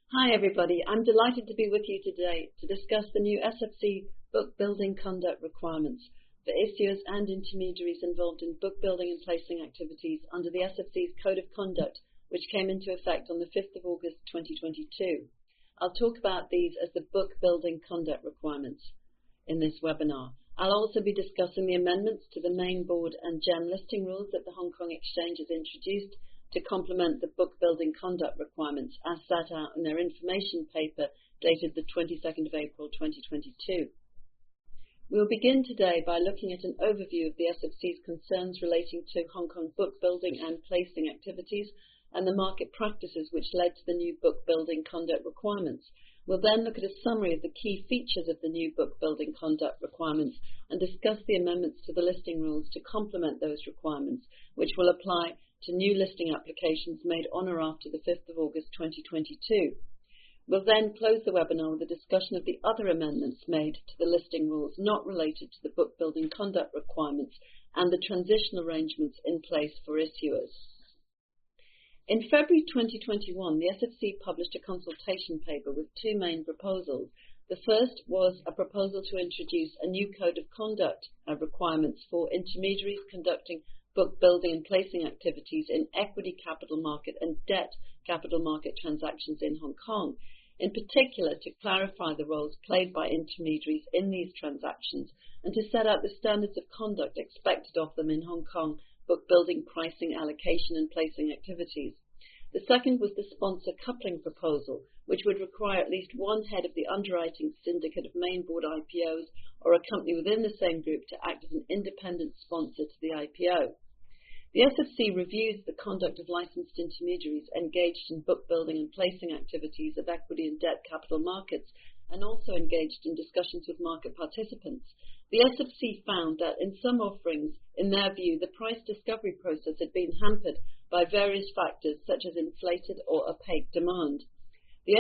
Hi everybody, I'm delighted to be with you today to discuss the new SFC book building conduct requirements for issuers and intermediaries involved in book building and placing activities under the SFC's Code of Conduct, which came into effect on the 5th of August 2022. I'll talk about these as the book building conduct requirements in this webinar. I'll also be discussing the amendments to the main board and gem listing rules that the Hong Kong Exchange has introduced to complement the book building conduct requirements as set out in their information paper dated the 22nd of April 2022. We'll begin today by looking at an overview of the SFC's concerns relating to Hong Kong book building and placing activities and the market practices which led to the new book building conduct requirements. We'll then look at a summary of the key features of the new book building conduct requirements and discuss the amendments to the listing rules to complement those requirements, which will apply to new listing applications made on or after the 5th of August 2022. We'll then close the webinar with a discussion of the other amendments made to the listing rules not related to the book building conduct requirements and the transitional arrangements in place for issuers. In February 2021, the SFC published a consultation paper with two main proposals. The first was a proposal to introduce a new code of conduct requirements for intermediaries conducting book building and placing activities in equity capital market and debt capital market transactions in Hong Kong, in particular to clarify the roles played by intermediaries in these transactions and to set out the standards of conduct expected of them in Hong Kong book building, pricing, allocation and placing activities. The second was the sponsor coupling proposal, which would require at least one head of the underwriting syndicate of main board IPOs or a company within the same group to act as an independent sponsor to the IPO. The SFC reviews the conduct of licensed intermediaries engaged in book building and placing activities of equity and debt capital markets and also engaged in discussions with market participants. The SFC found that in some offerings, in their view, the price discovery process had been hampered by various factors such as inflated or opaque demand. The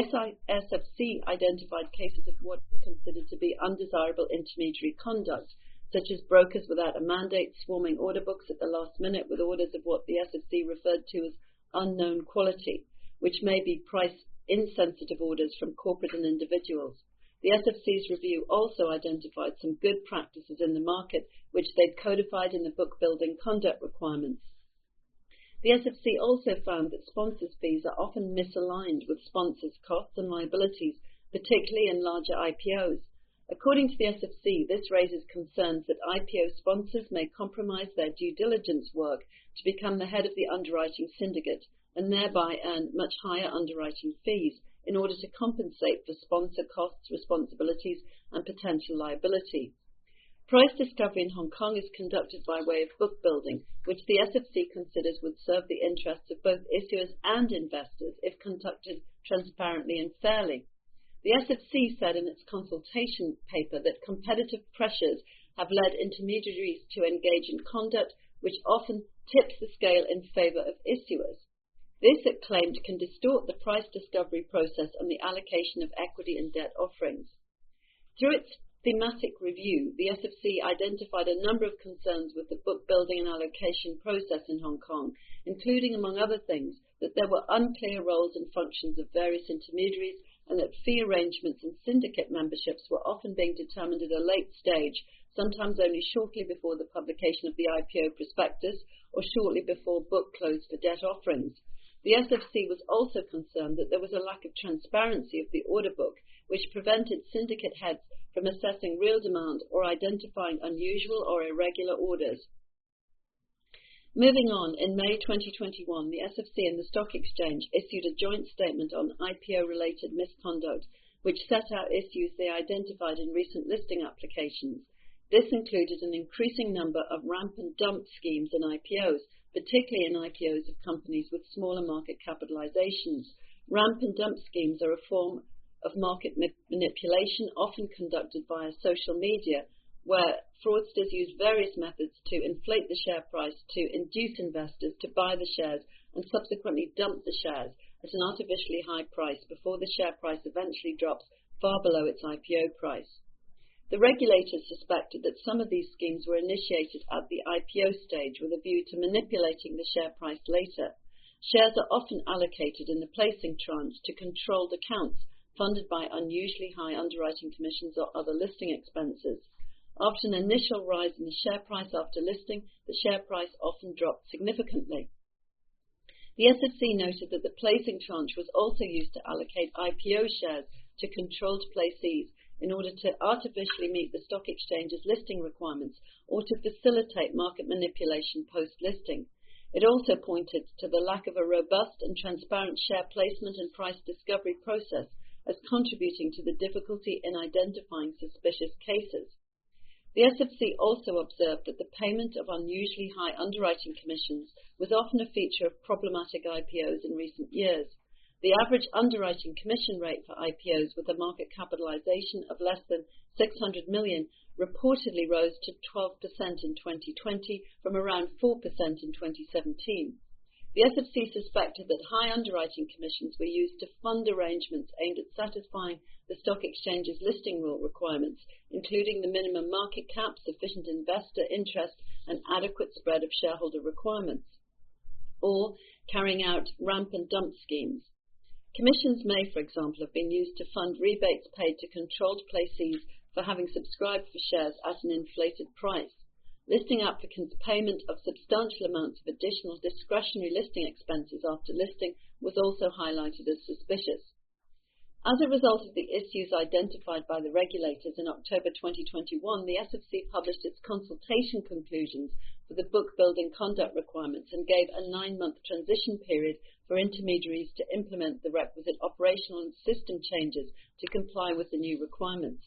SFC identified cases of what is considered to be undesirable intermediary conduct, such as brokers without a mandate swarming order books at the last minute with orders of what the SFC referred to as unknown quality, which may be price-insensitive orders from corporate and individuals. The SFC's review also identified some good practices in the market, which they'd codified in the book building conduct requirements. The SFC also found that sponsors' fees are often misaligned with sponsors' costs and liabilities, particularly in larger IPOs. According to the SFC, this raises concerns that IPO sponsors may compromise their due diligence work to become the head of the underwriting syndicate and thereby earn much higher underwriting fees in order to compensate for sponsor costs, responsibilities, and potential liability. Price discovery in Hong Kong is conducted by way of book building, which the SFC considers would serve the interests of both issuers and investors if conducted transparently and fairly. The SFC said in its consultation paper that competitive pressures have led intermediaries to engage in conduct which often tips the scale in favour of issuers. This, it claimed, can distort the price discovery process and the allocation of equity and debt offerings. Through its thematic review, the SFC identified a number of concerns with the book building and allocation process in Hong Kong, including, among other things, that there were unclear roles and functions of various intermediaries and that fee arrangements and syndicate memberships were often being determined at a late stage, sometimes only shortly before the publication of the IPO prospectus or shortly before book close for debt offerings. The SFC was also concerned that there was a lack of transparency of the order book, which prevented syndicate heads from assessing real demand or identifying unusual or irregular orders. Moving on, in May 2021, the SFC and the Stock Exchange issued a joint statement on IPO-related misconduct, which set out issues they identified in recent listing applications. This included an increasing number of ramp and dump schemes in IPOs, particularly in IPOs of companies with smaller market capitalizations. Ramp and dump schemes are a form of market manipulation often conducted via social media, where fraudsters use various methods to inflate the share price to induce investors to buy the shares and subsequently dump the shares at an artificially high price before the share price eventually drops far below its IPO price. The regulators suspected that some of these schemes were initiated at the IPO stage with a view to manipulating the share price later. shares are often allocated in the placing tranche to controlled accounts funded by unusually high underwriting commissions or other listing expenses. After an initial rise in the share price after listing, the share price often dropped significantly. The SFC noted that the placing tranche was also used to allocate IPO shares to controlled placees in order to artificially meet the stock exchange's listing requirements or to facilitate market manipulation post-listing. It also pointed to the lack of a robust and transparent share placement and price discovery process as contributing to the difficulty in identifying suspicious cases. The SFC also observed that the payment of unusually high underwriting commissions was often a feature of problematic IPOs in recent years. The average underwriting commission rate for IPOs with a market capitalization of less than 600 million reportedly rose to 12% in 2020 from around 4% in 2017. The SFC suspected that high underwriting commissions were used to fund arrangements aimed at satisfying the stock exchange's listing rule requirements, including the minimum market cap, sufficient investor interest, and adequate spread of shareholder requirements, or carrying out ramp and dump schemes. Commissions may, for example, have been used to fund rebates paid to controlled placees for having subscribed for shares at an inflated price. Listing applicants' payment of substantial amounts of additional discretionary listing expenses after listing was also highlighted as suspicious. As a result of the issues identified by the regulators in October 2021, the SFC published its consultation conclusions for the book building conduct requirements and gave a 9-month transition period for intermediaries to implement the requisite operational and system changes to comply with the new requirements.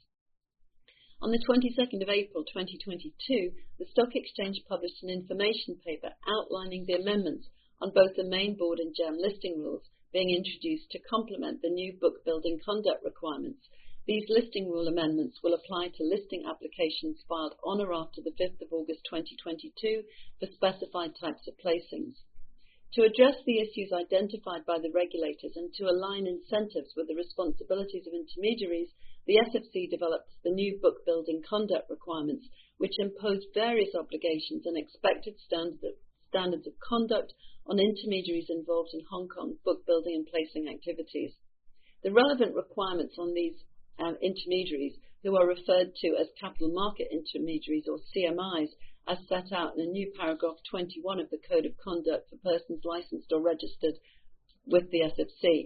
On the 22nd of April 2022, the Stock Exchange published an information paper outlining the amendments on both the main board and GEM listing rules being introduced to complement the new book building conduct requirements. These listing rule amendments will apply to listing applications filed on or after the 5th of August 2022 for specified types of placings. To address the issues identified by the regulators and to align incentives with the responsibilities of intermediaries, the SFC developed the new book building conduct requirements, which imposed various obligations and expected standards of conduct on intermediaries involved in Hong Kong book building and placing activities. The relevant requirements on these intermediaries, who are referred to as capital market intermediaries or CMIs, as set out in a new paragraph 21 of the Code of Conduct for persons licensed or registered with the SFC.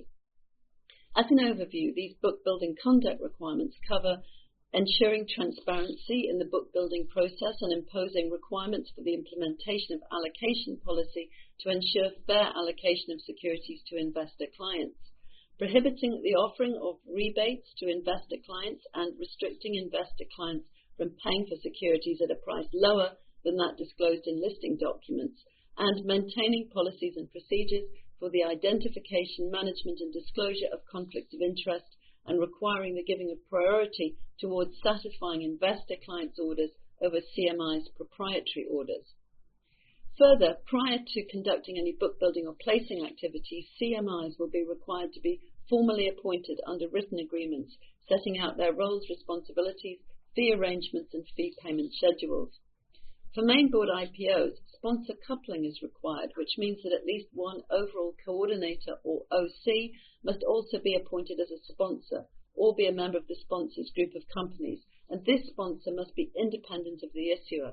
As an overview, these book building conduct requirements cover ensuring transparency in the book building process and imposing requirements for the implementation of allocation policy to ensure fair allocation of securities to investor clients, prohibiting the offering of rebates to investor clients and restricting investor clients from paying for securities at a price lower than that disclosed in listing documents, and maintaining policies and procedures for the identification, management and disclosure of conflicts of interest, and requiring the giving of priority towards satisfying investor clients' orders over CMI's proprietary orders. Further, prior to conducting any book building or placing activity, CMIs will be required to be formally appointed under written agreements, setting out their roles, responsibilities, fee arrangements and fee payment schedules. For main board IPOs, sponsor coupling is required, which means that at least one overall coordinator or OC must also be appointed as a sponsor or be a member of the sponsor's group of companies, and this sponsor must be independent of the issuer.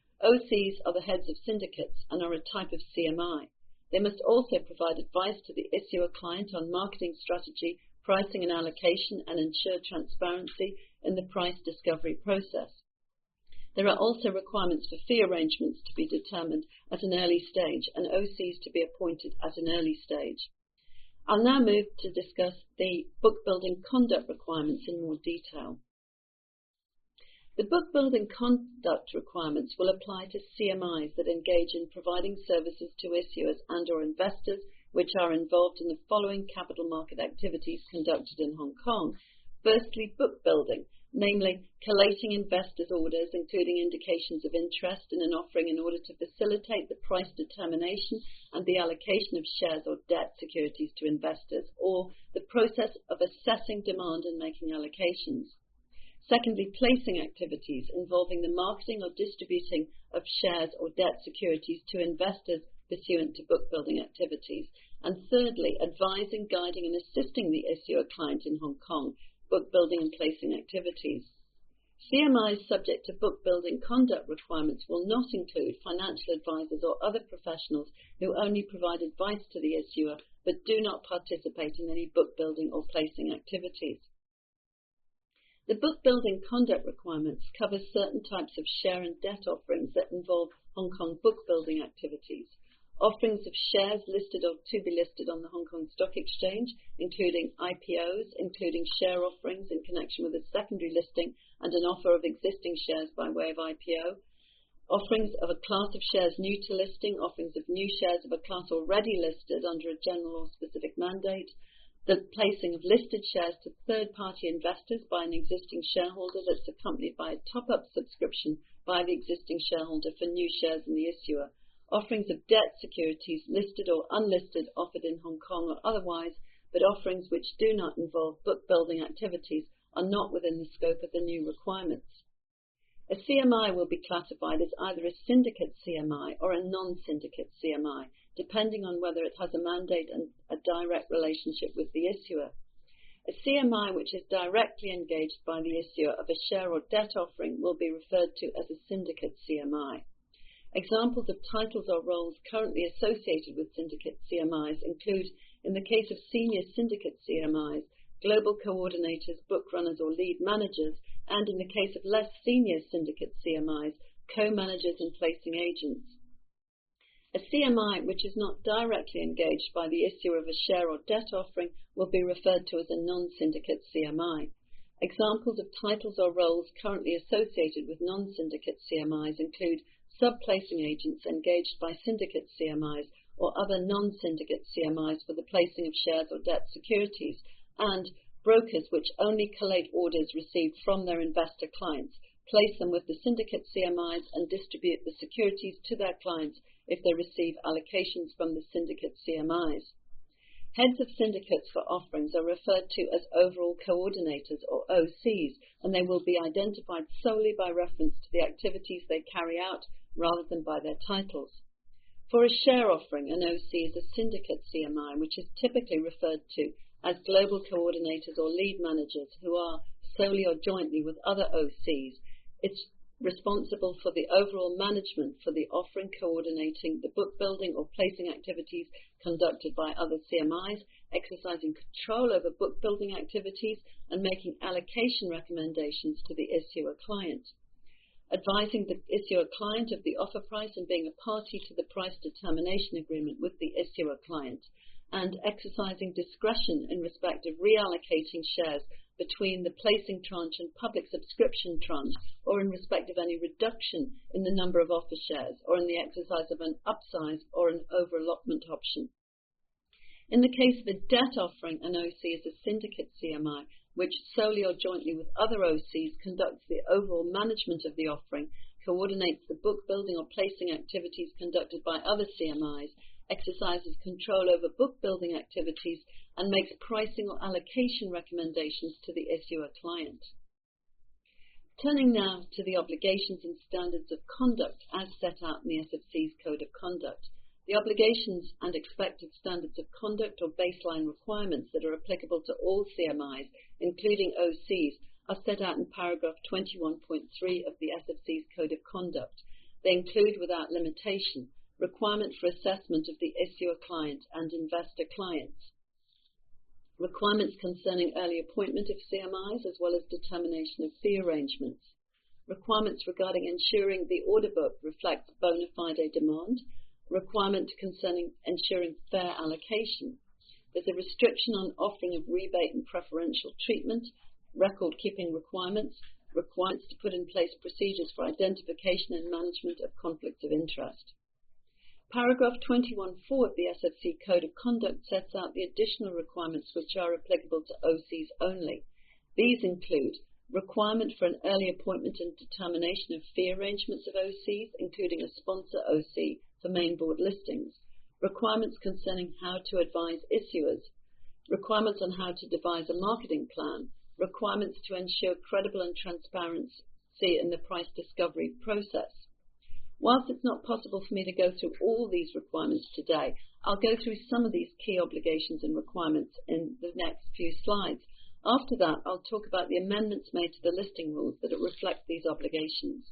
OCs are the heads of syndicates and are a type of CMI. They must also provide advice to the issuer client on marketing strategy, pricing and allocation, and ensure transparency in the price discovery process. There are also requirements for fee arrangements to be determined at an early stage and OCs to be appointed at an early stage. I'll now move to discuss the book building conduct requirements in more detail. The book building conduct requirements will apply to CMIs that engage in providing services to issuers and or investors which are involved in the following capital market activities conducted in Hong Kong. Firstly, book building, namely collating investors' orders, including indications of interest in an offering in order to facilitate the price determination and the allocation of shares or debt securities to investors, or the process of assessing demand and making allocations. Secondly, placing activities involving the marketing or distributing of shares or debt securities to investors pursuant to book building activities. And thirdly, advising, guiding and assisting the issuer client in Hong Kong, book building and placing activities. CMIs subject to book building conduct requirements will not include financial advisors or other professionals who only provide advice to the issuer but do not participate in any book building or placing activities. The book building conduct requirements cover certain types of share and debt offerings that involve Hong Kong book building activities. Offerings of shares listed or to be listed on the Hong Kong Stock Exchange, including IPOs, including share offerings in connection with a secondary listing and an offer of existing shares by way of IPO, offerings of a class of shares new to listing, offerings of new shares of a class already listed under a general or specific mandate, the placing of listed shares to third-party investors by an existing shareholder that's accompanied by a top-up subscription by the existing shareholder for new shares in the issuer, offerings of debt securities listed or unlisted offered in Hong Kong or otherwise, but offerings which do not involve book building activities are not within the scope of the new requirements. A CMI will be classified as either a syndicate CMI or a non-syndicate CMI, depending on whether it has a mandate and a direct relationship with the issuer. A CMI which is directly engaged by the issuer of a share or debt offering will be referred to as a syndicate CMI. Examples of titles or roles currently associated with syndicate CMIs include, in the case of senior syndicate CMIs, global coordinators, book runners or lead managers, and in the case of less senior syndicate CMIs, co-managers and placing agents. A CMI which is not directly engaged by the issuer of a share or debt offering will be referred to as a non-syndicate CMI. Examples of titles or roles currently associated with non-syndicate CMIs include sub-placing agents engaged by syndicate CMIs or other non-syndicate CMIs for the placing of shares or debt securities, and brokers which only collate orders received from their investor clients, place them with the syndicate CMIs and distribute the securities to their clients if they receive allocations from the syndicate CMIs. Heads of syndicates for offerings are referred to as overall coordinators or OCs, and they will be identified solely by reference to the activities they carry out rather than by their titles. For a share offering, an OC is a syndicate CMI, which is typically referred to as global coordinators or lead managers who are, solely or jointly with other OCs, it's responsible for the overall management for the offering, coordinating the book building or placing activities conducted by other CMIs, exercising control over book building activities, and making allocation recommendations to the issuer client. Advising the issuer client of the offer price and being a party to the price determination agreement with the issuer client, and exercising discretion in respect of reallocating shares between the placing tranche and public subscription tranche, or in respect of any reduction in the number of offer shares, or in the exercise of an upsize or an over-allotment option. In the case of a debt offering, an OC is a syndicate CMI, which solely or jointly with other OCs conducts the overall management of the offering, coordinates the book building or placing activities conducted by other CMIs, exercises control over book building activities, and makes pricing or allocation recommendations to the issuer client. Turning now to the obligations and standards of conduct as set out in the SFC's Code of Conduct. The obligations and expected standards of conduct or baseline requirements that are applicable to all CMIs, including OCs, are set out in paragraph 21.3 of the SFC's Code of Conduct. They include, without limitation, requirements for assessment of the issuer client and investor clients, requirements concerning early appointment of CMIs as well as determination of fee arrangements, requirements regarding ensuring the order book reflects bona fide demand, requirement concerning ensuring fair allocation. There's a restriction on offering of rebate and preferential treatment, record-keeping requirements, requirements to put in place procedures for identification and management of conflicts of interest. Paragraph 21.4 of the SFC Code of Conduct sets out the additional requirements which are applicable to OCs only. These include requirement for an early appointment and determination of fee arrangements of OCs, including a sponsor OC for main board listings, requirements concerning how to advise issuers, requirements on how to devise a marketing plan, requirements to ensure credible and transparency in the price discovery process, Whilst it's not possible for me to go through all these requirements today, I'll go through some of these key obligations and requirements in the next few slides. After that, I'll talk about the amendments made to the listing rules that reflect these obligations.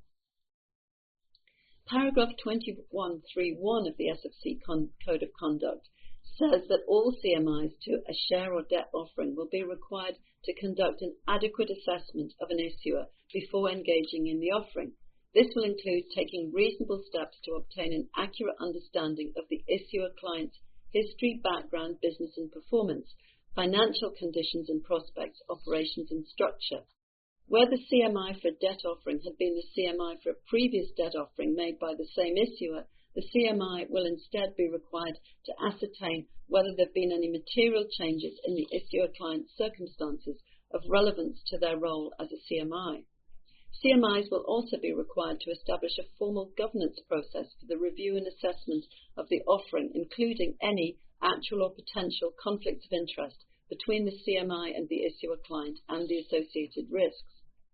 Paragraph 2131 of the SFC Code of Conduct says that all CMIs to a share or debt offering will be required to conduct an adequate assessment of an issuer before engaging in the offering. This will include taking reasonable steps to obtain an accurate understanding of the issuer client's history, background, business and performance, financial conditions and prospects, operations and structure. Where the CMI for a debt offering had been the CMI for a previous debt offering made by the same issuer, the CMI will instead be required to ascertain whether there have been any material changes in the issuer client's circumstances of relevance to their role as a CMI. CMIs will also be required to establish a formal governance process for the review and assessment of the offering, including any actual or potential conflicts of interest between the CMI and the issuer client and the associated risks.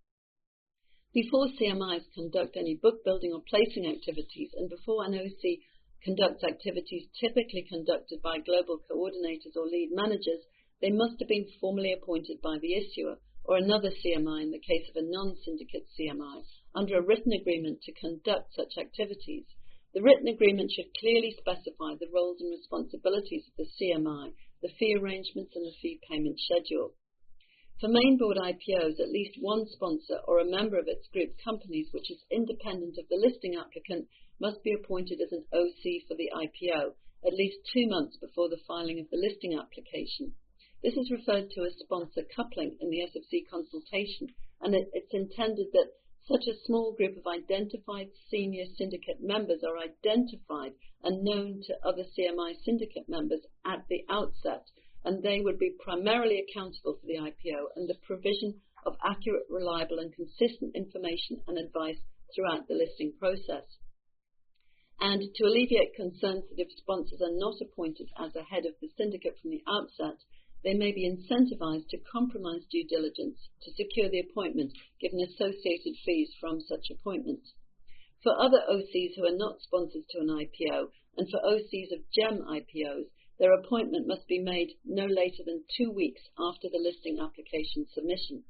Before CMIs conduct any book building or placing activities, and before an OC conducts activities typically conducted by global coordinators or lead managers, they must have been formally appointed by the issuer or another CMI in the case of a non-syndicate CMI under a written agreement to conduct such activities. The written agreement should clearly specify the roles and responsibilities of the CMI, the fee arrangements and the fee payment schedule. For main board IPOs, at least one sponsor or a member of its group companies which is independent of the listing applicant must be appointed as an OC for the IPO at least 2 months before the filing of the listing application. This is referred to as sponsor coupling in the SFC consultation, and it's intended that such a small group of identified senior syndicate members are identified and known to other CMI syndicate members at the outset, and they would be primarily accountable for the IPO and the provision of accurate, reliable and consistent information and advice throughout the listing process. And to alleviate concerns that if sponsors are not appointed as a head of the syndicate from the outset, they may be incentivized to compromise due diligence to secure the appointment, given associated fees from such appointment. For other OCs who are not sponsors to an IPO, and for OCs of GEM IPOs, their appointment must be made no later than 2 weeks after the listing application submission.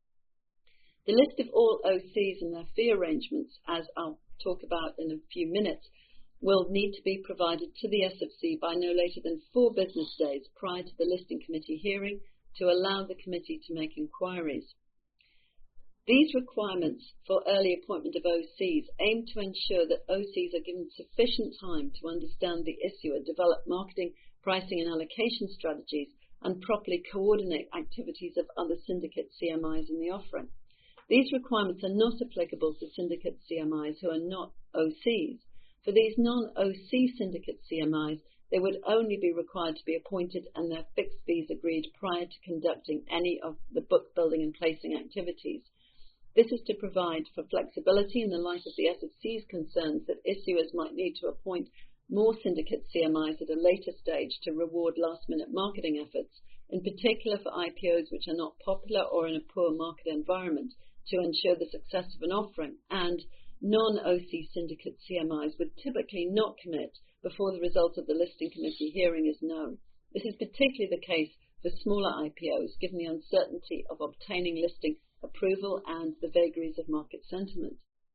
The list of all OCs and their fee arrangements, as I'll talk about in a few minutes, will need to be provided to the SFC by no later than 4 business days prior to the listing committee hearing to allow the committee to make inquiries. These requirements for early appointment of OCs aim to ensure that OCs are given sufficient time to understand the issuer, develop marketing, pricing and allocation strategies, and properly coordinate activities of other syndicate CMIs in the offering. These requirements are not applicable to syndicate CMIs who are not OCs. For these non-OC syndicate CMIs, they would only be required to be appointed and their fixed fees agreed prior to conducting any of the book building and placing activities. This is to provide for flexibility in the light of the SFC's concerns that issuers might need to appoint more syndicate CMIs at a later stage to reward last-minute marketing efforts, in particular for IPOs which are not popular or in a poor market environment, to ensure the success of an offering, and non-OC syndicate CMIs would typically not commit before the result of the listing committee hearing is known. This is particularly the case for smaller IPOs, given the uncertainty of obtaining listing approval and the vagaries of market sentiment.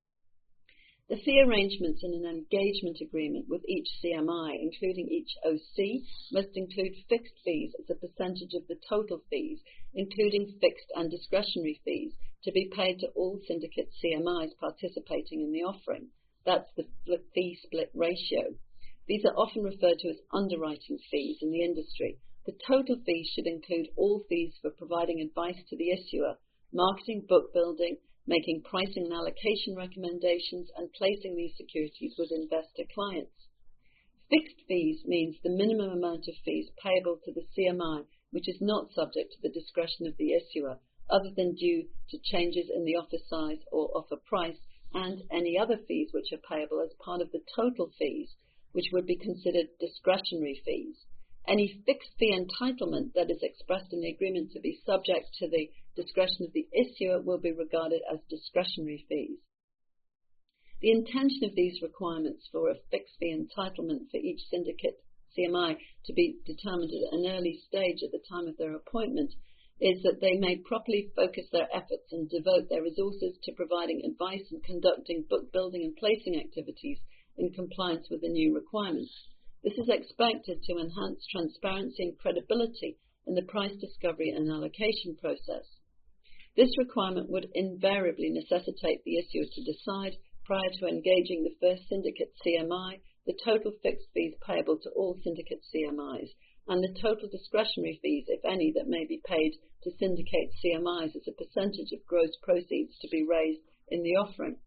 The fee arrangements in an engagement agreement with each CMI, including each OC, must include fixed fees as a percentage of the total fees, including fixed and discretionary fees, to be paid to all syndicate CMIs participating in the offering. That's the fee split ratio. These are often referred to as underwriting fees in the industry. The total fees should include all fees for providing advice to the issuer, marketing, book building, making pricing and allocation recommendations, and placing these securities with investor clients. Fixed fees means the minimum amount of fees payable to the CMI, which is not subject to the discretion of the issuer, other than due to changes in the offer size or offer price, and any other fees which are payable as part of the total fees, which would be considered discretionary fees. Any fixed fee entitlement that is expressed in the agreement to be subject to the discretion of the issuer will be regarded as discretionary fees. The intention of these requirements for a fixed fee entitlement for each syndicate CMI to be determined at an early stage at the time of their appointment is that they may properly focus their efforts and devote their resources to providing advice and conducting book building and placing activities in compliance with the new requirements. This is expected to enhance transparency and credibility in the price discovery and allocation process. This requirement would invariably necessitate the issuer to decide, prior to engaging the first syndicate CMI, the total fixed fees payable to all syndicate CMIs, and the total discretionary fees, if any, that may be paid to syndicate CMIs as a percentage of gross proceeds to be raised in the offering.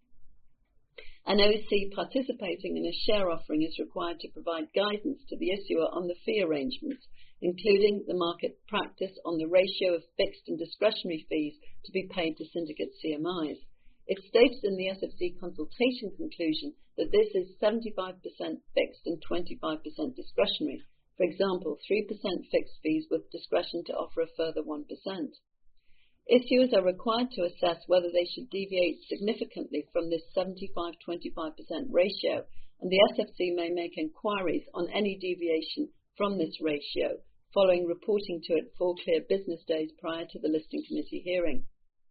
An OC participating in a share offering is required to provide guidance to the issuer on the fee arrangements, including the market practice on the ratio of fixed and discretionary fees to be paid to syndicate CMIs. It stated in the SFC consultation conclusion that this is 75% fixed and 25% discretionary. For example, 3% fixed fees with discretion to offer a further 1%. Issuers are required to assess whether they should deviate significantly from this 75-25% ratio, and the SFC may make inquiries on any deviation from this ratio, following reporting to it 4 clear business days prior to the listing committee hearing.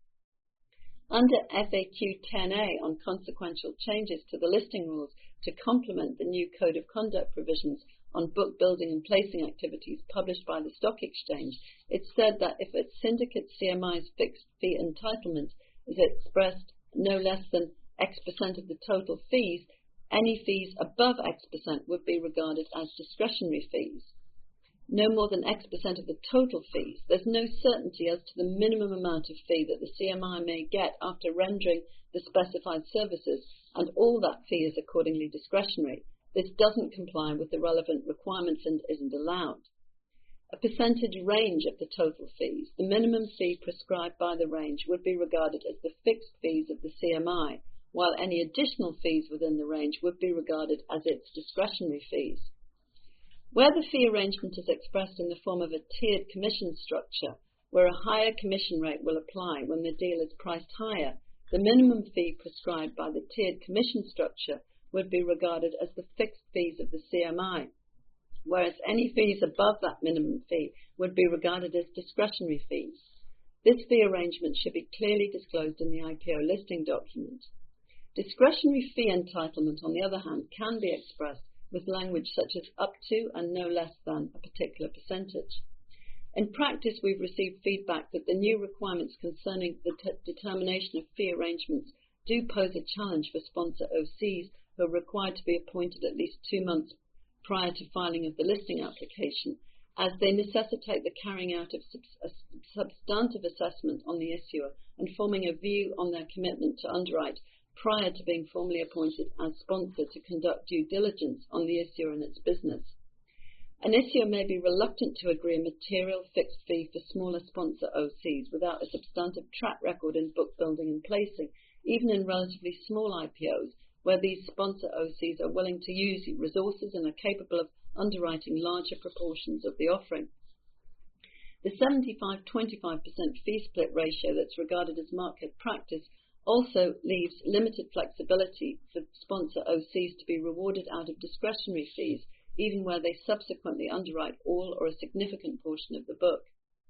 Under FAQ 10A on consequential changes to the listing rules to complement the new Code of Conduct provisions on book building and placing activities published by the Stock Exchange, it said that if a syndicate CMI's fixed fee entitlement is expressed no less than X% of the total fees, any fees above X% would be regarded as discretionary fees. No more than X% of the total fees. There's no certainty as to the minimum amount of fee that the CMI may get after rendering the specified services, and all that fee is accordingly discretionary. This doesn't comply with the relevant requirements and isn't allowed. A percentage range of the total fees, the minimum fee prescribed by the range, would be regarded as the fixed fees of the CMI, while any additional fees within the range would be regarded as its discretionary fees. Where the fee arrangement is expressed in the form of a tiered commission structure, where a higher commission rate will apply when the deal is priced higher, the minimum fee prescribed by the tiered commission structure would be regarded as the fixed fees of the CMI, whereas any fees above that minimum fee would be regarded as discretionary fees. This fee arrangement should be clearly disclosed in the IPO listing document. Discretionary fee entitlement, on the other hand, can be expressed with language such as up to and no less than a particular percentage. In practice, we've received feedback that the new requirements concerning the determination of fee arrangements do pose a challenge for sponsor OCs who are required to be appointed at least 2 months prior to filing of the listing application, as they necessitate the carrying out of a substantive assessment on the issuer and forming a view on their commitment to underwrite prior to being formally appointed as sponsor to conduct due diligence on the issuer and its business. An issuer may be reluctant to agree a material fixed fee for smaller sponsor OCs without a substantive track record in book building and placing, even in relatively small IPOs, where these sponsor OCs are willing to use resources and are capable of underwriting larger proportions of the offering. The 75-25% fee split ratio that's regarded as market practice also leaves limited flexibility for sponsor OCs to be rewarded out of discretionary fees, even where they subsequently underwrite all or a significant portion of the book.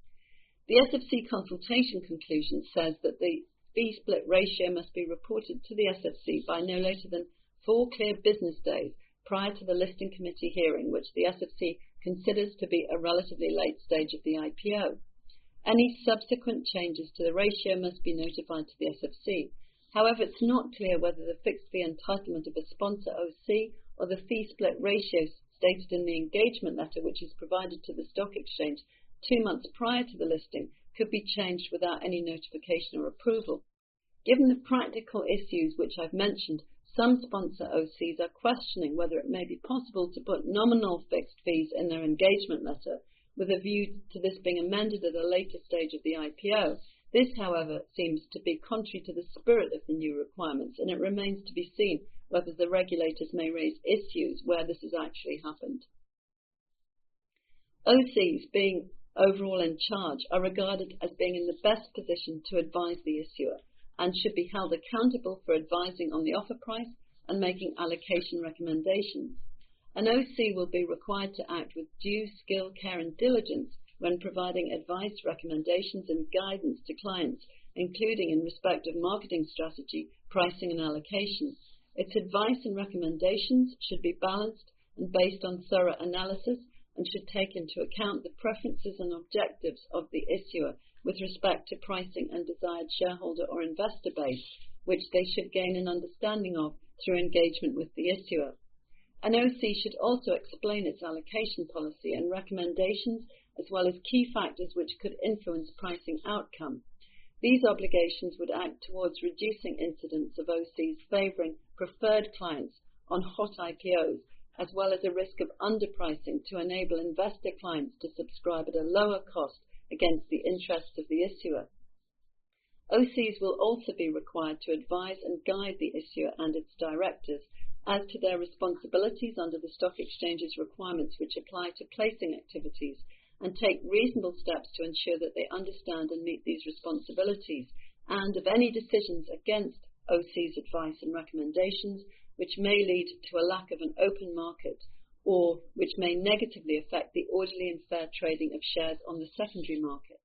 The SFC consultation conclusion says that the fee split ratio must be reported to the SFC by no later than 4 clear business days prior to the listing committee hearing, which the SFC considers to be a relatively late stage of the IPO. Any subsequent changes to the ratio must be notified to the SFC. However, it's not clear whether the fixed fee entitlement of a sponsor OC or the fee split ratio stated in the engagement letter, which is provided to the stock exchange 2 months prior to the listing, could be changed without any notification or approval. Given the practical issues which I've mentioned, some sponsor OCs are questioning whether it may be possible to put nominal fixed fees in their engagement letter, with a view to this being amended at a later stage of the IPO. This, however, seems to be contrary to the spirit of the new requirements, and it remains to be seen whether the regulators may raise issues where this has actually happened. OCs, being overall in charge, are regarded as being in the best position to advise the issuer, and should be held accountable for advising on the offer price and making allocation recommendations. An OC will be required to act with due skill, care and diligence when providing advice, recommendations and guidance to clients, including in respect of marketing strategy, pricing and allocation. Its advice and recommendations should be balanced and based on thorough analysis and should take into account the preferences and objectives of the issuer with respect to pricing and desired shareholder or investor base, which they should gain an understanding of through engagement with the issuer. An OC should also explain its allocation policy and recommendations, as well as key factors which could influence pricing outcome. These obligations would act towards reducing incidents of OCs favouring preferred clients on hot IPOs, as well as a risk of underpricing to enable investor clients to subscribe at a lower cost against the interests of the issuer. OCs will also be required to advise and guide the issuer and its directors as to their responsibilities under the stock exchange's requirements which apply to placing activities, and take reasonable steps to ensure that they understand and meet these responsibilities, and of any decisions against OC's advice and recommendations which may lead to a lack of an open market or which may negatively affect the orderly and fair trading of shares on the secondary market.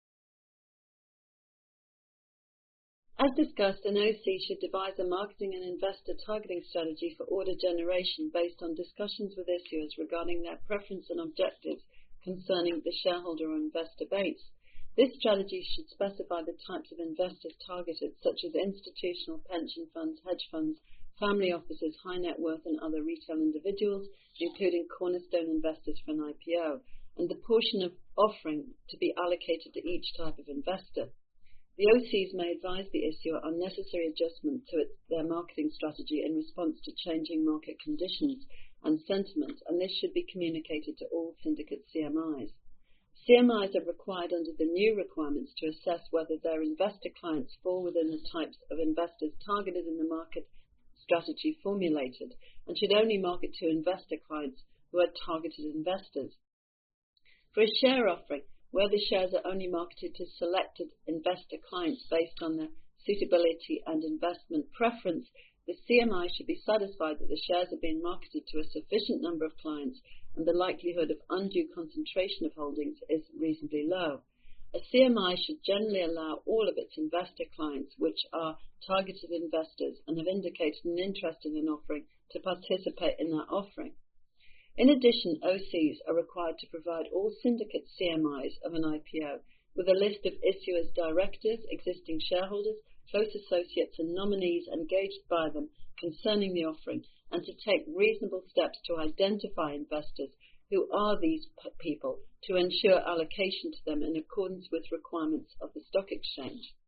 As discussed, an OC should devise a marketing and investor targeting strategy for order generation based on discussions with issuers regarding their preference and objectives concerning the shareholder or investor base. This strategy should specify the types of investors targeted, such as institutional pension funds, hedge funds, family offices, high net worth and other retail individuals, including cornerstone investors for an IPO, and the portion of offering to be allocated to each type of investor. The OCs may advise the issuer on necessary adjustment to their marketing strategy in response to changing market conditions and sentiment, and this should be communicated to all syndicate CMIs. CMIs are required under the new requirements to assess whether their investor clients fall within the types of investors targeted in the market strategy formulated, and should only market to investor clients who are targeted investors. For a share offering, where the shares are only marketed to selected investor clients based on their suitability and investment preference, the CMI should be satisfied that the shares are being marketed to a sufficient number of clients and the likelihood of undue concentration of holdings is reasonably low. A CMI should generally allow all of its investor clients, which are targeted investors and have indicated an interest in an offering, to participate in that offering. In addition, OCs are required to provide all syndicate CMIs of an IPO with a list of issuers' directors, existing shareholders, close associates and nominees engaged by them concerning the offering, and to take reasonable steps to identify investors who are these people to ensure allocation to them in accordance with requirements of the stock exchange.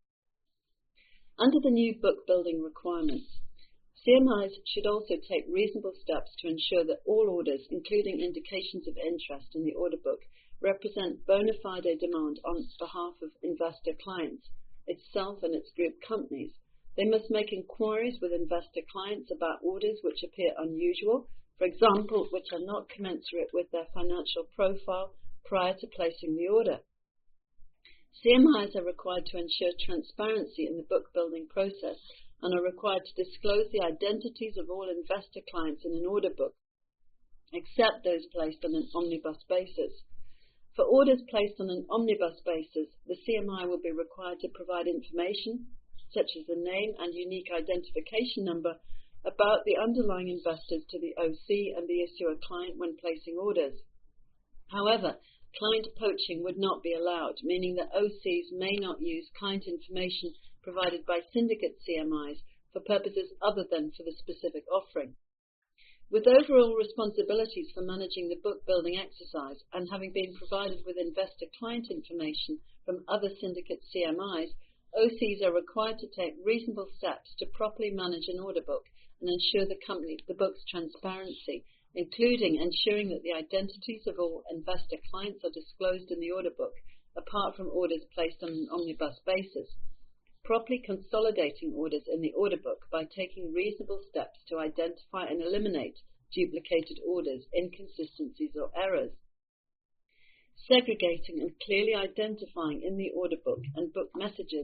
Under the new book building requirements, CMIs should also take reasonable steps to ensure that all orders, including indications of interest in the order book, represent bona fide demand on behalf of investor clients, itself and its group companies. They must make inquiries with investor clients about orders which appear unusual, for example, which are not commensurate with their financial profile prior to placing the order. CMIs are required to ensure transparency in the book building process and are required to disclose the identities of all investor clients in an order book, except those placed on an omnibus basis. For orders placed on an omnibus basis, the CMI will be required to provide information, such as the name and unique identification number, about the underlying investors to the OC and the issuer client when placing orders. However, client poaching would not be allowed, meaning that OCs may not use client information provided by syndicate CMIs for purposes other than for the specific offering. With overall responsibilities for managing the book building exercise and having been provided with investor client information from other syndicate CMIs, OCs are required to take reasonable steps to properly manage an order book and ensure the book's transparency, including ensuring that the identities of all investor clients are disclosed in the order book, apart from orders placed on an omnibus basis. Properly consolidating orders in the order book by taking reasonable steps to identify and eliminate duplicated orders, inconsistencies or errors. Segregating and clearly identifying in the order book and book messages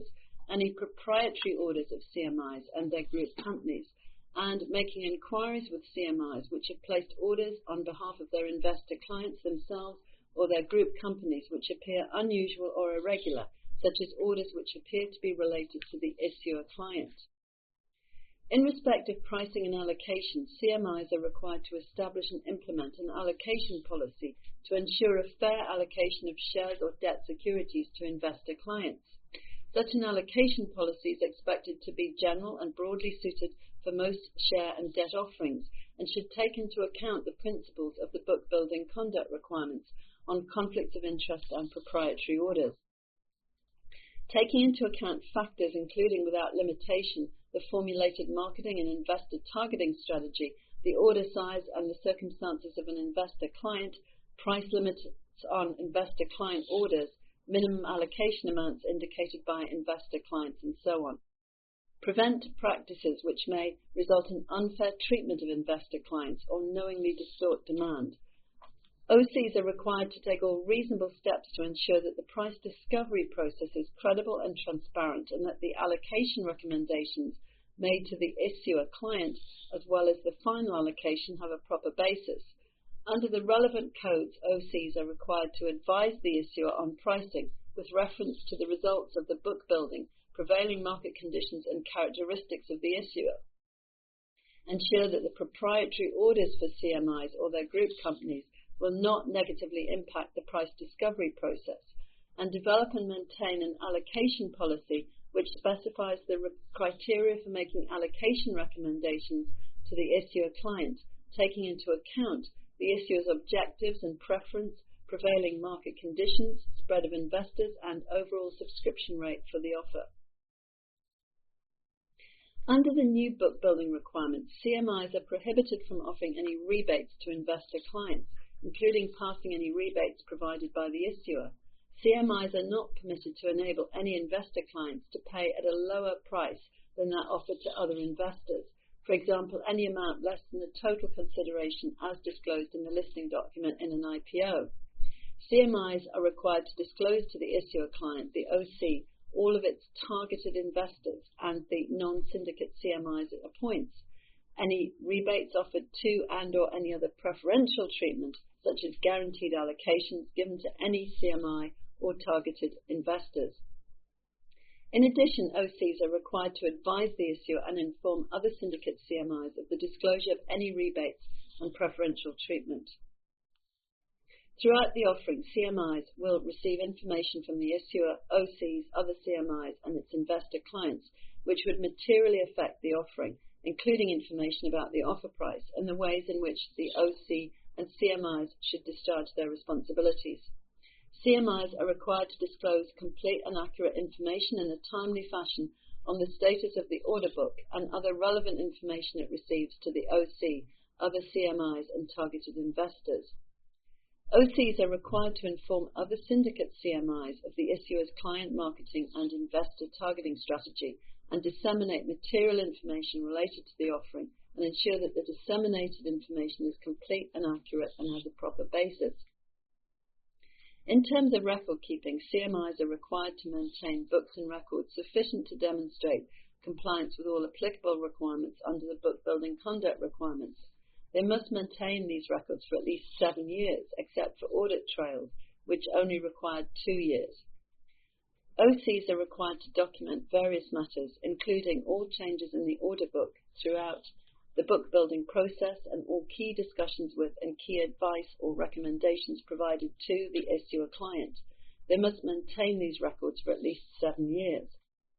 any proprietary orders of CMIs and their group companies, and making inquiries with CMIs which have placed orders on behalf of their investor clients themselves or their group companies which appear unusual or irregular, such as orders which appear to be related to the issuer client. In respect of pricing and allocation, CMIs are required to establish and implement an allocation policy to ensure a fair allocation of shares or debt securities to investor clients. Such an allocation policy is expected to be general and broadly suited for most share and debt offerings and should take into account the principles of the book building conduct requirements on conflicts of interest and proprietary orders. Taking into account factors including without limitation the formulated marketing and investor targeting strategy, the order size and the circumstances of an investor client, price limits on investor client orders, minimum allocation amounts indicated by investor clients, and so on. Prevent practices which may result in unfair treatment of investor clients or knowingly distort demand. OCs are required to take all reasonable steps to ensure that the price discovery process is credible and transparent and that the allocation recommendations made to the issuer client as well as the final allocation have a proper basis. Under the relevant codes, OCs are required to advise the issuer on pricing with reference to the results of the book building, prevailing market conditions and characteristics of the issuer. Ensure that the proprietary orders for CMIs or their group companies will not negatively impact the price discovery process, and develop and maintain an allocation policy which specifies the criteria for making allocation recommendations to the issuer client, taking into account the issuer's objectives and preference, prevailing market conditions, spread of investors, and overall subscription rate for the offer. Under the new book building requirements, CMIs are prohibited from offering any rebates to investor clients, including passing any rebates provided by the issuer. CMIs are not permitted to enable any investor clients to pay at a lower price than that offered to other investors. For example, any amount less than the total consideration as disclosed in the listing document in an IPO. CMIs are required to disclose to the issuer client, the OC, all of its targeted investors and the non-syndicate CMIs it appoints. Any rebates offered to and/or any other preferential treatment, such as guaranteed allocations given to any CMI or targeted investors. In addition, OCs are required to advise the issuer and inform other syndicate CMIs of the disclosure of any rebates and preferential treatment. Throughout the offering, CMIs will receive information from the issuer, OCs, other CMIs, and its investor clients, which would materially affect the offering, including information about the offer price and the ways in which the OC and CMIs should discharge their responsibilities. CMIs are required to disclose complete and accurate information in a timely fashion on the status of the order book and other relevant information it receives to the OC, other CMIs, and targeted investors. OCs are required to inform other syndicate CMIs of the issuer's client marketing and investor targeting strategy and disseminate material information related to the offering and ensure that the disseminated information is complete and accurate and has a proper basis. In terms of record keeping, CMIs are required to maintain books and records sufficient to demonstrate compliance with all applicable requirements under the book building conduct requirements. They must maintain these records for at least 7 years, except for audit trails, which only required 2 years. OCs are required to document various matters, including all changes in the order book throughout the book building process and all key discussions with and key advice or recommendations provided to the issuer client. They must maintain these records for at least 7 years.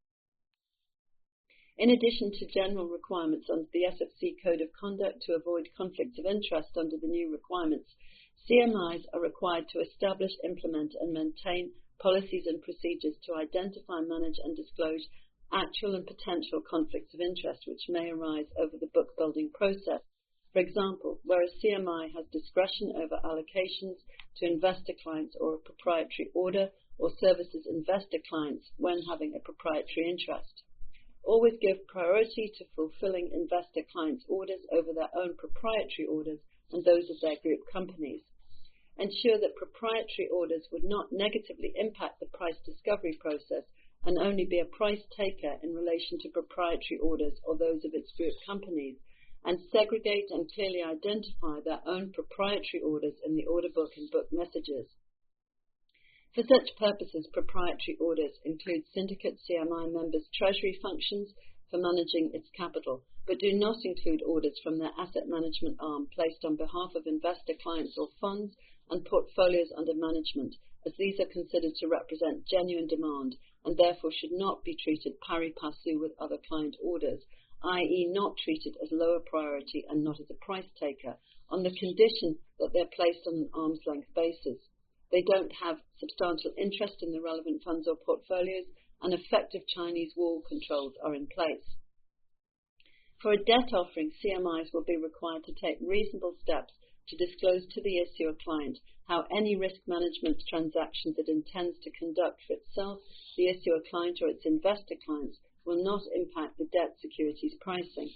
In addition to general requirements under the SFC Code of Conduct to avoid conflicts of interest under the new requirements, CMIs are required to establish, implement, and maintain policies and procedures to identify, manage, and disclose actual and potential conflicts of interest which may arise over the book building process. For example, where a CMI has discretion over allocations to investor clients or a proprietary order or services investor clients when having a proprietary interest. Always give priority to fulfilling investor clients' orders over their own proprietary orders and those of their group companies. Ensure that proprietary orders would not negatively impact the price discovery process and only be a price taker in relation to proprietary orders or those of its group companies, and segregate and clearly identify their own proprietary orders in the order book and book messages. For such purposes, proprietary orders include syndicate CMI members' treasury functions for managing its capital, but do not include orders from their asset management arm placed on behalf of investor clients or funds and portfolios under management, as these are considered to represent genuine demand and therefore should not be treated pari passu with other client orders, i.e. not treated as lower priority and not as a price taker, on the condition that they're placed on an arm's length basis. They don't have substantial interest in the relevant funds or portfolios, and effective Chinese wall controls are in place. For a debt offering, CMIs will be required to take reasonable steps to disclose to the issuer client how any risk management transactions it intends to conduct for itself, the issuer client, or its investor clients will not impact the debt securities pricing.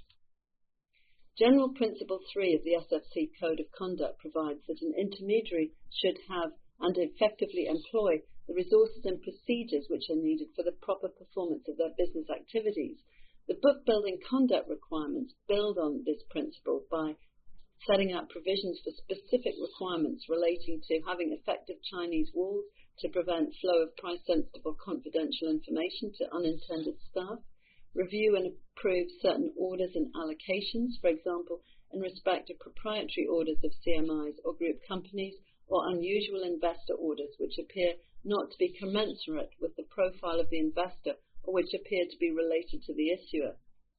General Principle 3 of the SFC Code of Conduct provides that an intermediary should have and effectively employ the resources and procedures which are needed for the proper performance of their business activities. The book building conduct requirements build on this principle by setting out provisions for specific requirements relating to having effective Chinese walls to prevent flow of price-sensitive or confidential information to unintended staff, review and approve certain orders and allocations, for example, in respect of proprietary orders of CMIs or group companies, or unusual investor orders which appear not to be commensurate with the profile of the investor or which appear to be related to the issuer.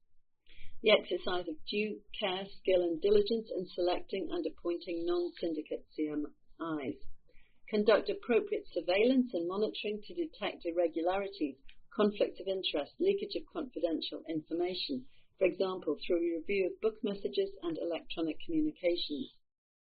The exercise of due care, skill and diligence in selecting and appointing non-syndicate CMIs. Conduct appropriate surveillance and monitoring to detect irregularities, conflicts of interest, leakage of confidential information, for example, through review of book messages and electronic communications.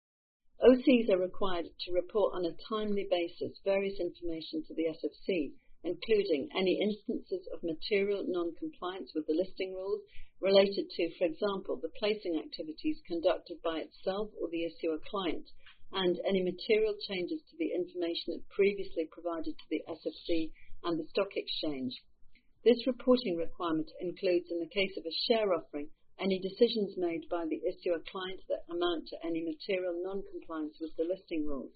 OCs are required to report on a timely basis various information to the SFC, including any instances of material non-compliance with the listing rules related to, for example, the placing activities conducted by itself or the issuer client, and any material changes to the information it previously provided to the SFC and the stock exchange. This reporting requirement includes, in the case of a share offering, any decisions made by the issuer client that amount to any material non-compliance with the listing rules.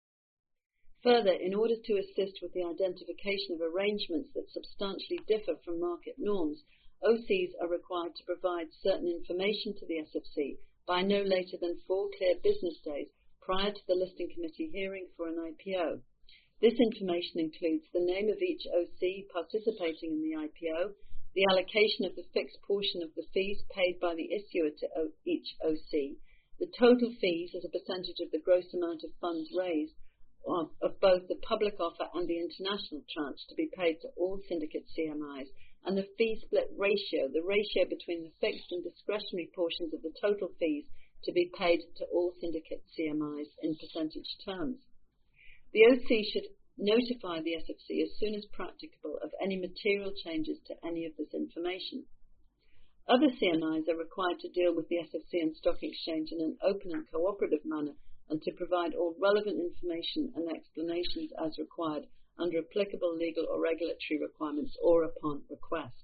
Further, in order to assist with the identification of arrangements that substantially differ from market norms, OCs are required to provide certain information to the SFC by no later than 4 clear business days prior to the listing committee hearing for an IPO. This information includes the name of each OC participating in the IPO, the allocation of the fixed portion of the fees paid by the issuer to each OC, the total fees as a percentage of the gross amount of funds raised of both the public offer and the international tranche to be paid to all syndicate CMIs, and the fee split ratio, the ratio between the fixed and discretionary portions of the total fees to be paid to all syndicate CMIs in percentage terms. The OC should notify the SFC as soon as practicable of any material changes to any of this information. Other CMIs are required to deal with the SFC and stock exchange in an open and cooperative manner and to provide all relevant information and explanations as required under applicable legal or regulatory requirements or upon request.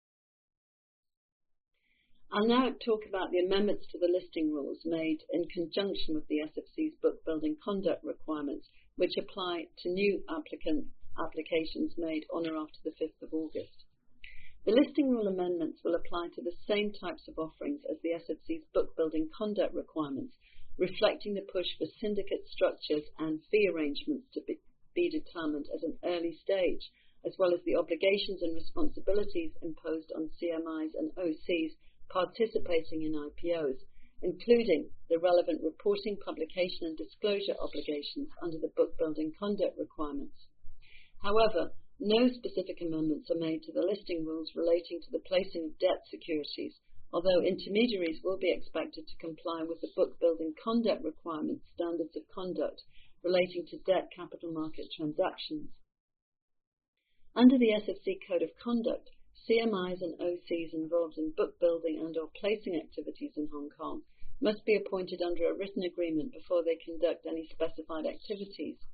I'll now talk about the amendments to the listing rules made in conjunction with the SFC's book building conduct requirements, which apply to new applications made on or after the 5th of August. The listing rule amendments will apply to the same types of offerings as the SFC's book building conduct requirements, reflecting the push for syndicate structures and fee arrangements to be determined at an early stage, as well as the obligations and responsibilities imposed on CMIs and OCs participating in IPOs, including the relevant reporting, publication and disclosure obligations under the book building conduct requirements. However, no specific amendments are made to the listing rules relating to the placing of debt securities, although intermediaries will be expected to comply with the book building conduct requirements standards of conduct relating to debt capital market transactions. Under the SFC Code of Conduct, CMIs and OCs involved in book building and or placing activities in Hong Kong must be appointed under a written agreement before they conduct any specified activities.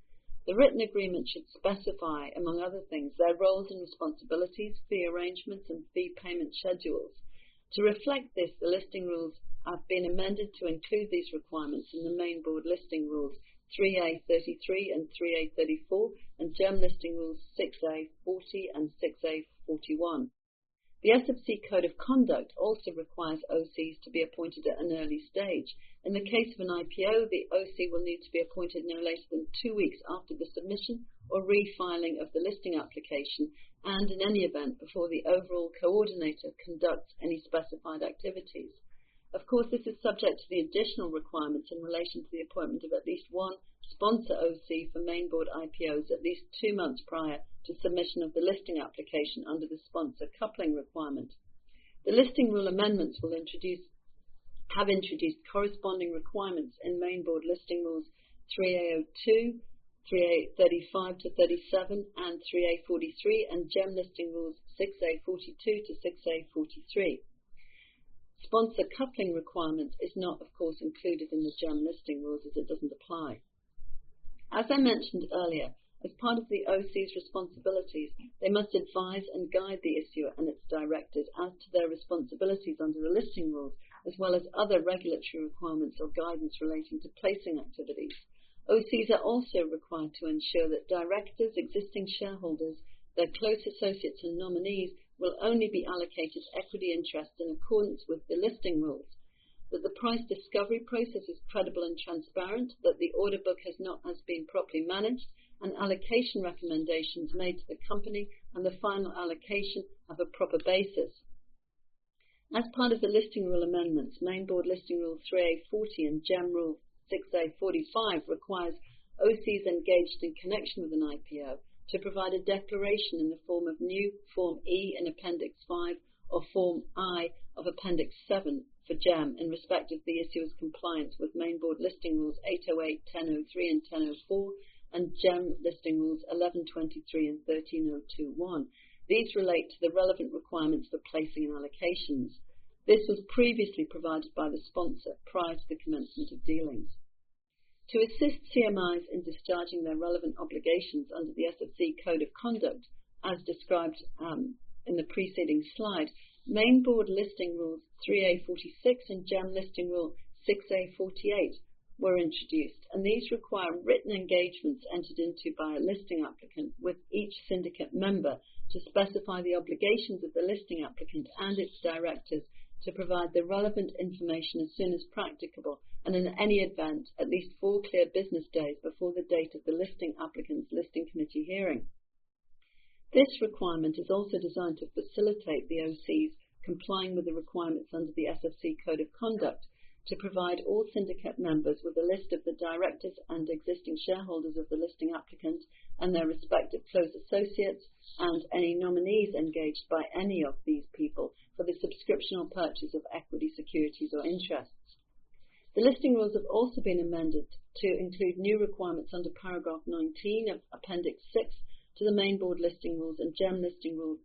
The written agreement should specify, among other things, their roles and responsibilities, fee arrangements, and fee payment schedules. To reflect this, the listing rules have been amended to include these requirements in the main board listing rules 3A33 and 3A34 and GEM listing rules 6A40 and 6A41. The SFC Code of Conduct also requires OCs to be appointed at an early stage. In the case of an IPO, the OC will need to be appointed no later than 2 weeks after the submission or refiling of the listing application, and in any event before the overall coordinator conducts any specified activities. Of course, this is subject to the additional requirements in relation to the appointment of at least one sponsor OC for main board IPOs at least 2 months prior to submission of the listing application under the sponsor coupling requirement. The listing rule amendments will have introduced corresponding requirements in main board listing rules 3A02, 3A35 to 37 and 3A43 and GEM listing rules 6A42 to 6A43. Sponsor coupling requirement is not, of course, included in the GEM listing rules as it doesn't apply. As I mentioned earlier, as part of the OC's responsibilities, they must advise and guide the issuer and its directors as to their responsibilities under the listing rules, as well as other regulatory requirements or guidance relating to placing activities. OCs are also required to ensure that directors, existing shareholders, their close associates and nominees will only be allocated equity interest in accordance with the listing rules, that the price discovery process is credible and transparent, that the order book has been properly managed, and allocation recommendations made to the company and the final allocation have a proper basis. As part of the listing rule amendments, main board listing rule 3A40 and GEM rule 6A45 requires OCs engaged in connection with an IPO to provide a declaration in the form of new Form E in Appendix 5 or Form I of Appendix 7 for GEM in respect of the issuer's compliance with main board listing rules 808, 1003 and 1004 and GEM listing rules 1123 and 13021. These relate to the relevant requirements for placing and allocations. This was previously provided by the sponsor prior to the commencement of dealings. To assist CMIs in discharging their relevant obligations under the SFC Code of Conduct, as described in the preceding slide, main board listing rules 3A46 and GEM listing rule 6A48 were introduced, and these require written engagements entered into by a listing applicant with each syndicate member to specify the obligations of the listing applicant and its directors to provide the relevant information as soon as practicable, and in any event, at least 4 clear business days before the date of the listing applicant's listing committee hearing. This requirement is also designed to facilitate the OCs complying with the requirements under the SFC Code of Conduct to provide all syndicate members with a list of the directors and existing shareholders of the listing applicant and their respective close associates and any nominees engaged by any of these people for the subscription or purchase of equity securities or interests. The listing rules have also been amended to include new requirements under paragraph 19 of Appendix 6 to the main board listing rules and GEM listing rule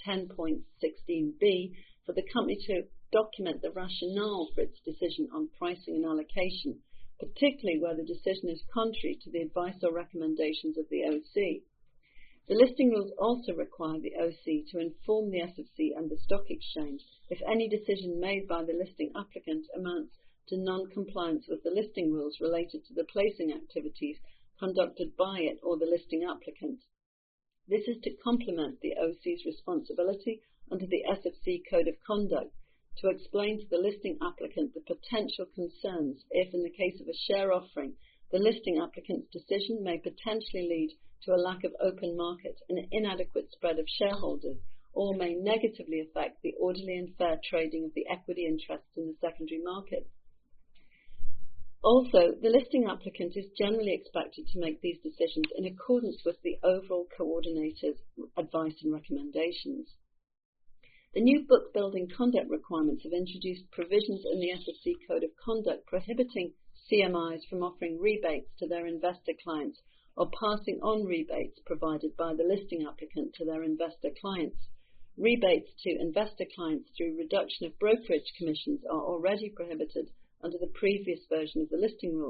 10.16b for the company to document the rationale for its decision on pricing and allocation, particularly where the decision is contrary to the advice or recommendations of the OC. The listing rules also require the OC to inform the SFC and the stock exchange if any decision made by the listing applicant amounts to non-compliance with the listing rules related to the placing activities conducted by it or the listing applicant. This is to complement the OC's responsibility under the SFC Code of Conduct to explain to the listing applicant the potential concerns if, in the case of a share offering, the listing applicant's decision may potentially lead to a lack of open market and an inadequate spread of shareholders, or may negatively affect the orderly and fair trading of the equity interests in the secondary market. Also, the listing applicant is generally expected to make these decisions in accordance with the overall coordinator's advice and recommendations. The new book building conduct requirements have introduced provisions in the SFC Code of Conduct prohibiting CMIs from offering rebates to their investor clients or passing on rebates provided by the listing applicant to their investor clients. Rebates to investor clients through reduction of brokerage commissions are already prohibited under the previous version of the listing rules.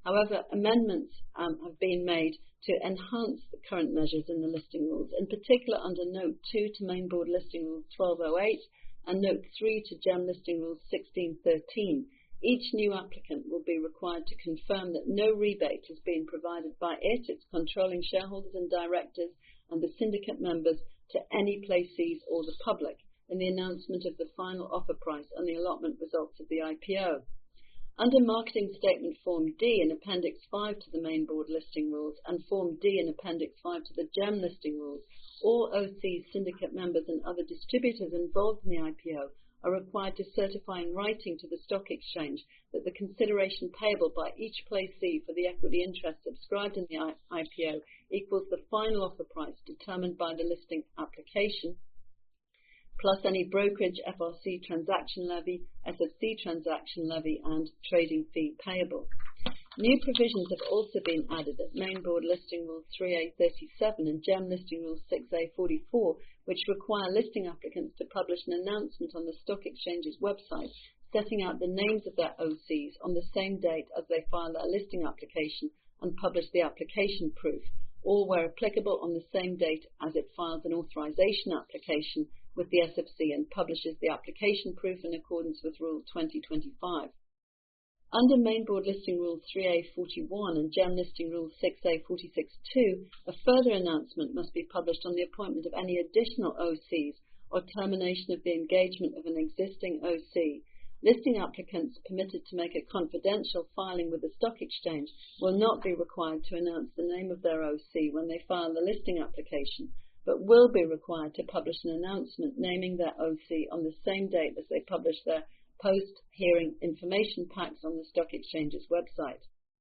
However, amendments have been made to enhance the current measures in the listing rules, in particular under Note 2 to Main Board Listing Rule 1208 and Note 3 to GEM Listing Rule 1613. Each new applicant will be required to confirm that no rebate is being provided by it, its controlling shareholders and directors, and the syndicate members to any placees or the public in the announcement of the final offer price and the allotment results of the IPO. Under Marketing Statement Form D in Appendix 5 to the Main Board Listing Rules and Form D in Appendix 5 to the GEM Listing Rules, all OCs, syndicate members and other distributors involved in the IPO are required to certify in writing to the stock exchange that the consideration payable by each placee for the equity interest subscribed in the IPO equals the final offer price determined by the listing application, plus any brokerage, FRC transaction levy, SFC transaction levy, and trading fee payable. New provisions have also been added at Main Board Listing Rule 3A37 and GEM Listing Rule 6A44, which require listing applicants to publish an announcement on the stock exchange's website setting out the names of their OCs on the same date as they file their listing application and publish the application proof, or where applicable on the same date as it files an authorization application with the SFC and publishes the application proof in accordance with Rule 2025. Under Main Board Listing Rule 3A41 and GEM Listing Rule 6A46-2, a further announcement must be published on the appointment of any additional OCs or termination of the engagement of an existing OC. Listing applicants permitted to make a confidential filing with the stock exchange will not be required to announce the name of their OC when they file the listing application, but will be required to publish an announcement naming their OC on the same date as they publish their post-hearing information packs on the stock exchange's website.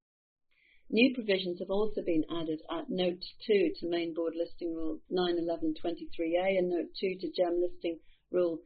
New provisions have also been added at Note 2 to Main Board Listing Rule 91123A and Note 2 to GEM Listing Rule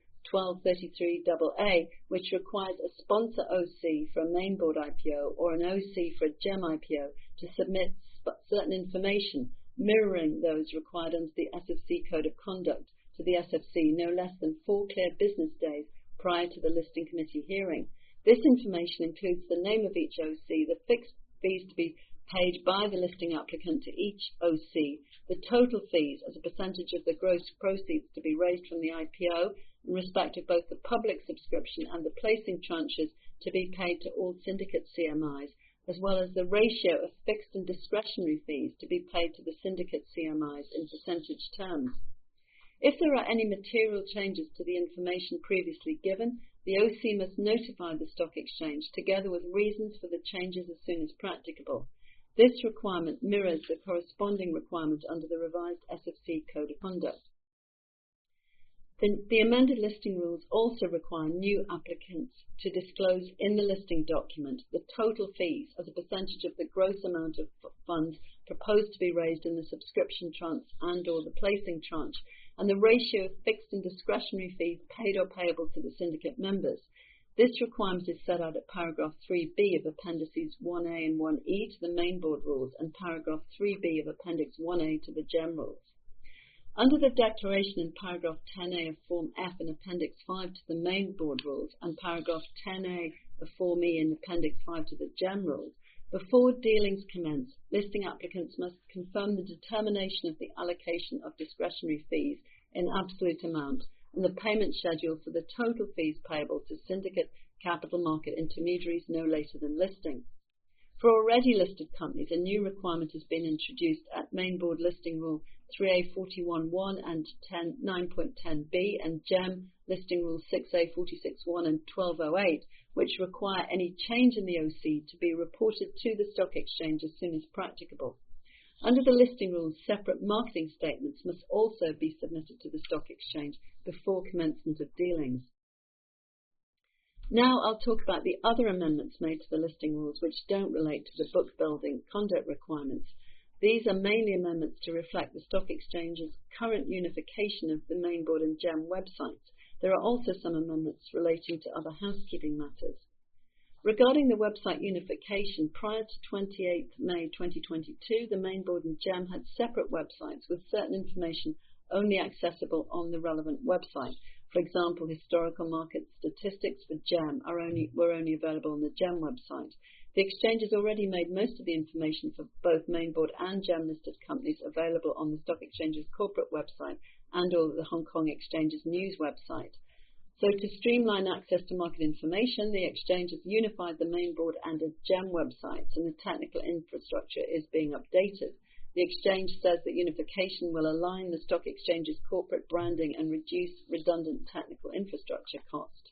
1233AA, which requires a sponsor OC for a Main Board IPO or an OC for a GEM IPO to submit certain information mirroring those required under the SFC Code of Conduct to the SFC no less than 4 clear business days prior to the listing committee hearing. This information includes the name of each OC, the fixed fees to be paid by the listing applicant to each OC, the total fees as a percentage of the gross proceeds to be raised from the IPO in respect of both the public subscription and the placing tranches to be paid to all syndicate CMIs, as well as the ratio of fixed and discretionary fees to be paid to the syndicate CMIs in percentage terms. If there are any material changes to the information previously given, the OC must notify the stock exchange together with reasons for the changes as soon as practicable. This requirement mirrors the corresponding requirement under the revised SFC Code of Conduct. The amended listing rules also require new applicants to disclose in the listing document the total fees as a percentage of the gross amount of funds proposed to be raised in the subscription tranche and/or the placing tranche, and the ratio of fixed and discretionary fees paid or payable to the syndicate members. This requirement is set out at paragraph 3B of Appendices 1A and 1E to the Main Board Rules and paragraph 3B of Appendix 1A to the GEM Rules. Under the declaration in paragraph 10A of Form F in Appendix 5 to the Main Board Rules and paragraph 10A of Form E in Appendix 5 to the GEM Rules, before dealings commence, listing applicants must confirm the determination of the allocation of discretionary fees in absolute amount and the payment schedule for the total fees payable to syndicate capital market intermediaries no later than listing. For already listed companies, a new requirement has been introduced at Main Board Listing Rule 3A41.1 and 9.10b and GEM Listing Rule 6A46.1 and 1208, which require any change in the OC to be reported to the stock exchange as soon as practicable. Under the listing rules, separate marketing statements must also be submitted to the stock exchange before commencement of dealings. Now I'll talk about the other amendments made to the listing rules which don't relate to the book building conduct requirements. These are mainly amendments to reflect the stock exchange's current unification of the Main Board and GEM websites. There are also some amendments relating to other housekeeping matters. Regarding the website unification, prior to 28 May 2022, the Main Board and GEM had separate websites with certain information only accessible on the relevant website. For example, historical market statistics for GEM were only available on the GEM website. The exchange has already made most of the information for both Mainboard and GEM-listed companies available on the Stock Exchange's corporate website and or the Hong Kong Exchange's news website. So to streamline access to market information, the exchange has unified the Mainboard and the GEM websites, and the technical infrastructure is being updated. The exchange says that unification will align the Stock Exchange's corporate branding and reduce redundant technical infrastructure cost.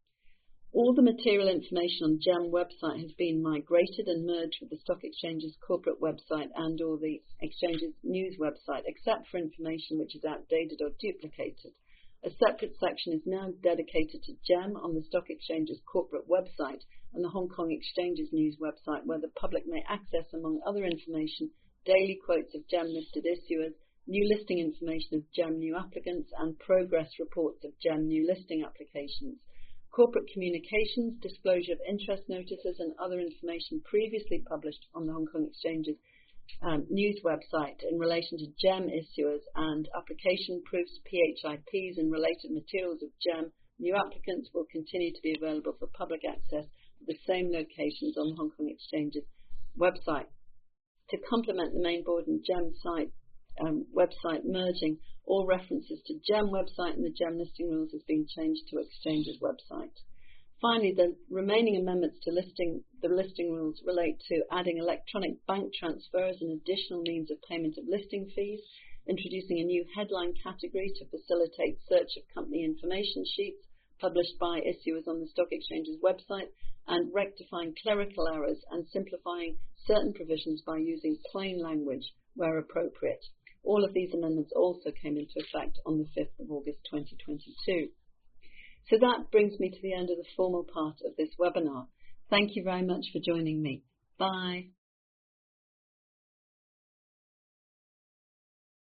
All the material information on GEM website has been migrated and merged with the Stock Exchange's corporate website and or the Exchange's news website, except for information which is outdated or duplicated. A separate section is now dedicated to GEM on the Stock Exchange's corporate website and the Hong Kong Exchange's news website, where the public may access, among other information, daily quotes of GEM-listed issuers, new listing information of GEM new applicants, and progress reports of GEM new listing applications. Corporate communications, disclosure of interest notices, and other information previously published on the Hong Kong Exchange's news website in relation to GEM issuers and application proofs, PHIPs, and related materials of GEM new applicants will continue to be available for public access at the same locations on the Hong Kong Exchange's website. To complement the Mainboard and GEM site website merging, all references to GEM website and the GEM listing rules has been changed to Exchange's website. Finally, the remaining amendments to the listing rules relate to adding electronic bank transfers and additional means of payment of listing fees, introducing a new headline category to facilitate search of company information sheets published by issuers on the Stock Exchange's website, and rectifying clerical errors and simplifying certain provisions by using plain language where appropriate. All of these amendments also came into effect on the 5th of August 2022. So that brings me to the end of the formal part of this webinar. Thank you very much for joining me. Bye.